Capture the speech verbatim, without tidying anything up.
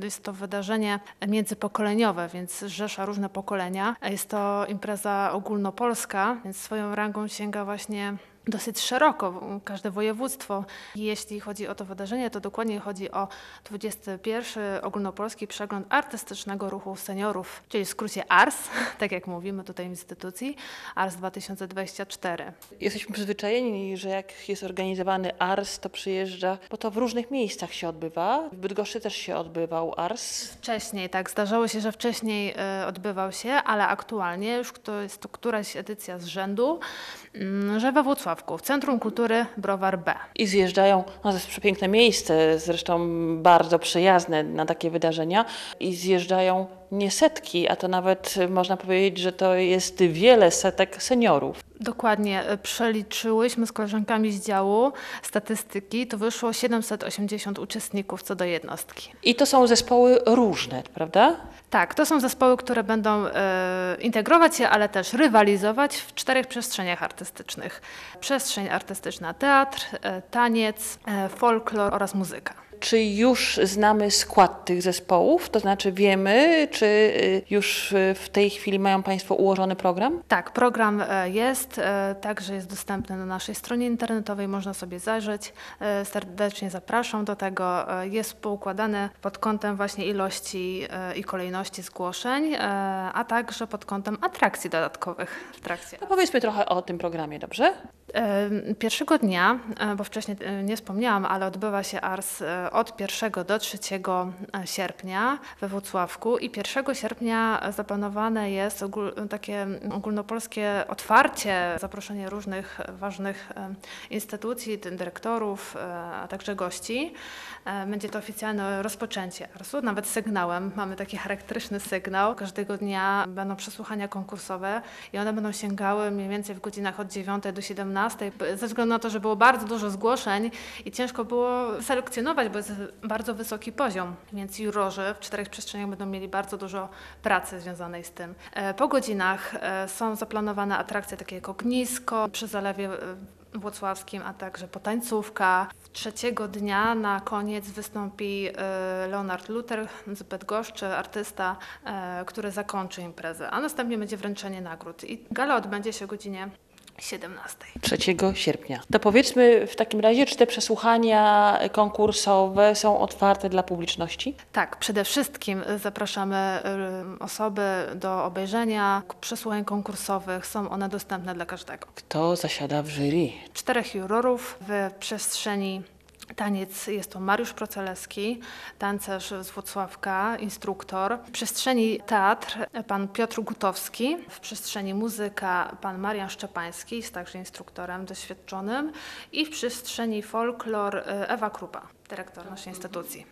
jest to wydarzenie międzypokoleniowe, więc zrzesza różne pokolenia. Jest to impreza ogólnopolska, więc swoją rangą sięga właśnie dosyć szeroko, każde województwo. I jeśli chodzi o to wydarzenie, to dokładnie chodzi o dwudziesty pierwszy Ogólnopolski Przegląd Artystycznego Ruchu Seniorów, czyli w skrócie A R S, tak jak mówimy tutaj w instytucji, A R S dwa tysiące dwadzieścia cztery. Jesteśmy przyzwyczajeni, że jak jest organizowany A R S, to przyjeżdża, bo to w różnych miejscach się odbywa. W Bydgoszczy też się odbywał A R S. Wcześniej, tak, zdarzało się, że wcześniej y, odbywał się, ale aktualnie już to jest to któraś edycja z rzędu, y, że we Włocławku, w Centrum Kultury Browar B. I zjeżdżają, no to jest przepiękne miejsce, zresztą bardzo przyjazne na takie wydarzenia, i zjeżdżają nie setki, a to nawet można powiedzieć, że to jest wiele setek seniorów. Dokładnie, przeliczyłyśmy z koleżankami z działu statystyki, to wyszło siedemset osiemdziesiąt uczestników co do jednostki. I to są zespoły różne, prawda? Tak, to są zespoły, które będą e, integrować się, ale też rywalizować w czterech przestrzeniach artystycznych. Przestrzeń artystyczna, teatr, e, taniec, e, folklor oraz muzyka. Czy już znamy skład tych zespołów? To znaczy wiemy, czy już w tej chwili mają Państwo ułożony program? Tak, program jest, także jest dostępny na naszej stronie internetowej, można sobie zajrzeć. Serdecznie zapraszam do tego. Jest poukładany pod kątem właśnie ilości i kolejności zgłoszeń, a także pod kątem atrakcji dodatkowych w trakcie. No powiedzmy trochę o tym programie, dobrze? Pierwszego dnia, bo wcześniej nie wspomniałam, ale odbywa się A R S od pierwszego do trzeciego sierpnia we Włocławku i pierwszego sierpnia zaplanowane jest ogól, takie ogólnopolskie otwarcie, zaproszenie różnych ważnych instytucji, dyrektorów, a także gości. Będzie to oficjalne rozpoczęcie A R S-u, nawet sygnałem. Mamy taki charakterystyczny sygnał. Każdego dnia będą przesłuchania konkursowe i one będą sięgały mniej więcej w godzinach od dziewiątej do siedemnastej. Ze względu na to, że było bardzo dużo zgłoszeń i ciężko było selekcjonować, bo jest bardzo wysoki poziom, więc jurorzy w czterech przestrzeniach będą mieli bardzo dużo pracy związanej z tym. Po godzinach są zaplanowane atrakcje takie jak ognisko przy Zalewie Włocławskim, a także potańcówka. Trzeciego dnia na koniec wystąpi Leonard Luther z Bydgoszczy, artysta, który zakończy imprezę, a następnie będzie wręczenie nagród. I gala odbędzie się o godzinie siedemnastej. trzeciego sierpnia. To powiedzmy w takim razie, czy te przesłuchania konkursowe są otwarte dla publiczności? Tak, przede wszystkim zapraszamy osoby do obejrzenia przesłuchań konkursowych. Są one dostępne dla każdego. Kto zasiada w jury? Czterech jurorów w przestrzeni taniec jest to Mariusz Proceleski, tancerz z Włocławka, instruktor. W przestrzeni teatr pan Piotr Gutowski, w przestrzeni muzyka pan Marian Szczepański, jest także instruktorem doświadczonym i w przestrzeni folklor Ewa Krupa, dyrektor naszej instytucji.